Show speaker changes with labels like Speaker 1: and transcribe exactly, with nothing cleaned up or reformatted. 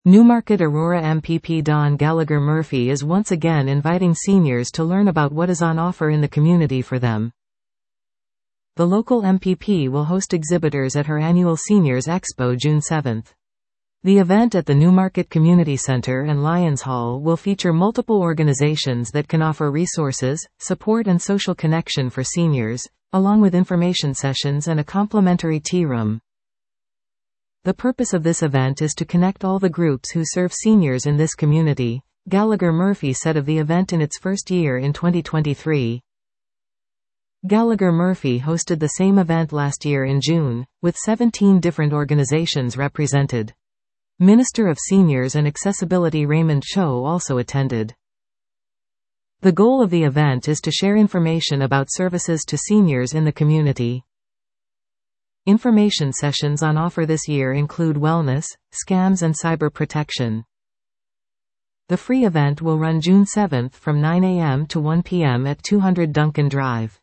Speaker 1: Newmarket Aurora M P P Don Gallagher Murphy is once again inviting seniors to learn about what is on offer in the community for them. The local M P P will host exhibitors at her annual Seniors Expo June seventh. The event at the Newmarket Community Center and Lions Hall will feature multiple organizations that can offer resources, support and social connection for seniors, along with information sessions and a complimentary tea room. The purpose of this event is to connect all the groups who serve seniors in this community, Gallagher Murphy said of the event in its first year in twenty twenty-three. Gallagher Murphy hosted the same event last year in June, with seventeen different organizations represented. Minister of Seniors and Accessibility Raymond Cho also attended. The goal of the event is to share information about services to seniors in the community. Information sessions on offer this year include wellness, scams and cyber protection. The free event will run June seventh from nine a m to one p m at two hundred Duncan Drive.